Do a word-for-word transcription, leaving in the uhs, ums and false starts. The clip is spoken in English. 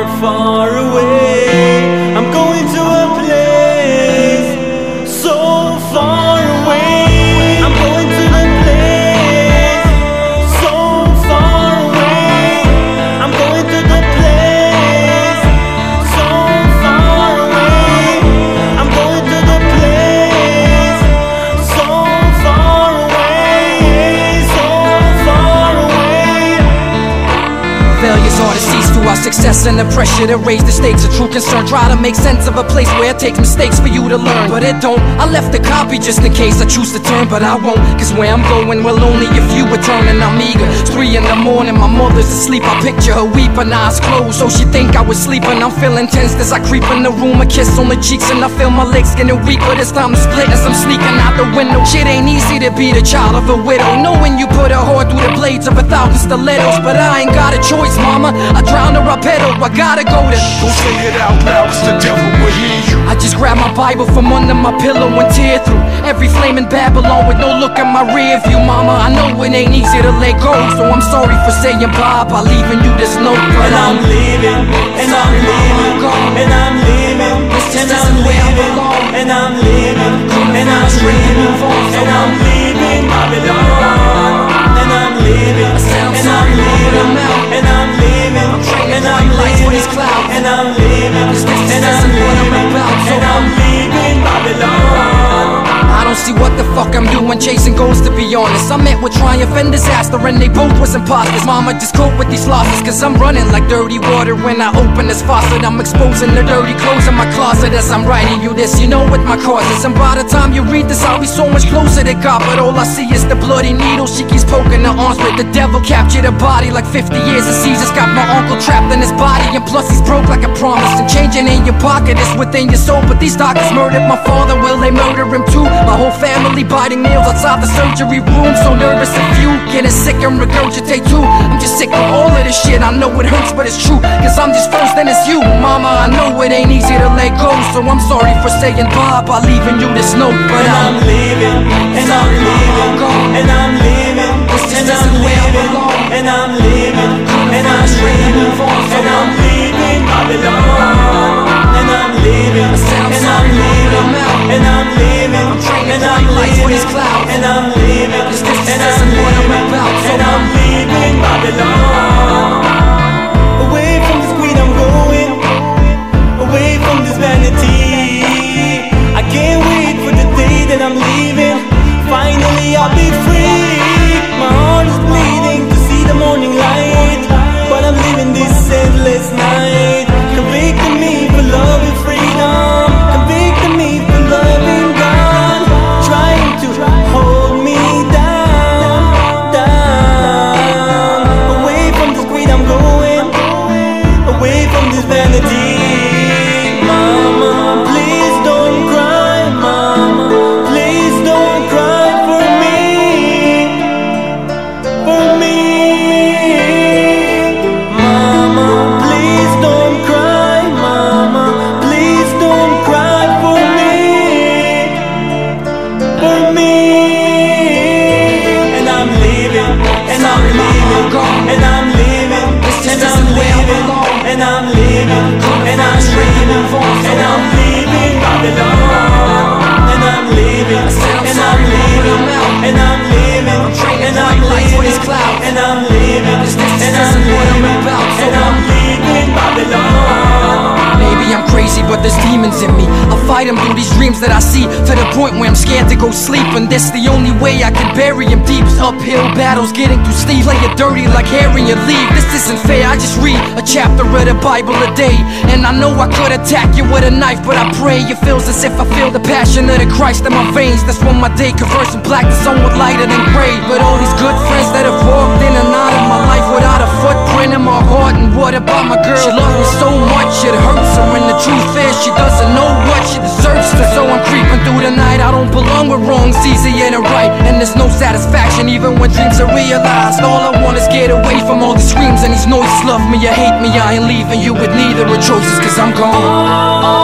far, far away. I'm going to a place so far away. I'm going to the place so far away. I'm going to the place so far away. I'm going to the place so far away, so far away. Failure's hard to seize through our success and the pressure to raise the stakes. A true concern, try to make sense of a place where it takes mistakes for you to learn, but it don't. I left a copy just in case I choose to turn, but I won't, cause where I'm going will only if you return. And I'm eager. It's three in the morning, my mother's asleep. I picture her weeping, eyes closed, so she think I was sleeping. I'm feeling tense as I creep in the room, a kiss on the cheeks, and I feel my legs getting weak, but it's time to split as I'm sneaking out the window. Shit ain't easy to be the child of a widow, knowing you put her heart through the blades of a thousand stilettos. But I ain't got a choice, mama, I drown or I pedal, I gotta go there. Don't say it out loud, cause the devil will hear you. I just grab my Bible from under my pillow and tear through every flame in Babylon with no look at my rear view. Mama, I know it ain't easy to let go, so I'm sorry for saying bye by leaving you this note. But And I'm leaving, and I'm leaving, and I'm leaving, and I'm leaving, and I'm leaving, and I'm leaving, and I'm leaving Babylon. And I'm leaving, and I'm leaving, and I'm leaving, and I'm leaving, and I'm leaving, and I'm leaving, and I'm leaving Babylon. I don't see what the fuck I'm doing chasing goals, to be honest. I met with triumph and disaster and they both was imposters. Mama, just cope with these losses, cause I'm running like dirty water when I open this faucet. I'm exposing the dirty clothes in my closet as I'm writing you this. You know what my cause is, and by the time you read this I'll be so much closer to God. But all I see is the bloody needle she keeps poking her arms with. The devil captured her body like fifty years of Caesar's got my uncle trapped in his body, and plus he's broke like a promise. And changing in your pocket is within your soul, but these doctors murdered my father, will they murder him too? My whole family biting nails outside the surgery room, so nervous if you getting sick and regurgitate too. I'm just sick of all of this shit, I know it hurts but it's true, cause I'm just first and it's you. Mama, I know it ain't easy to let go, so I'm sorry for saying bye by leaving you this note. But And I'm I'm leaving, and I'm leaving, and I'm leaving, and I'm leaving, and I'm leaving, and I'm leaving, and I'm leaving Babylon. And I'm leaving, and I'm leaving, and I'm leaving, and I'm leaving, and I'm leaving, and I'm leaving, and I'm leaving Babylon. Away from this greed I'm going, away from this vanity. I can't wait for the day that I'm leaving. Finally I'll be free. My heart is bleeding to see the morning light, but I'm living this endless night. Convicting me for love and freedom, convicting me for loving God, trying to hold me down, down. Away from this greed I'm going, away from this vanity. Mama, please don't cry, mama, please don't cry for me, for me. Mama, please don't cry, mama, please don't cry for me, for me. And I'm leaving, and I'm leaving, and I'm leaving, and I'm leaving, and I'm leaving, and I'm leaving, and I'm leaving Babylon. And I'm leaving, and I'm leaving, and I'm leaving, and I'm leaving, and I'm leaving, and I'm leaving, and I'm leaving Babylon. maybe I'm crazy, but there's demons in me. I fight them through these dreams that I see, to the point where I'm scared to go sleep. And this the only way I can bury him deep. Uphill battles, getting through steep. Play it dirty like Harry and leave. This isn't fair, I just read a chapter of the Bible a day. And I know I could attack you with a knife, but I pray it feels as if I feel the passion of the Christ in my veins. That's when my day converts from black to somewhat lighter than gray. But all these good friends that have walked in and out of my life without a footprint in my heart. And what about my girl? She loves me so much, it hurts her. And the truth is, she doesn't know what she deserves to. So I'm creeping through the night, I don't belong with wrongs, easy and right. And there's no satisfaction even when dreams are realized. All I want is get away from all the screams and these noises. Love me or hate me, I ain't leaving you with neither of choices, cause I'm gone.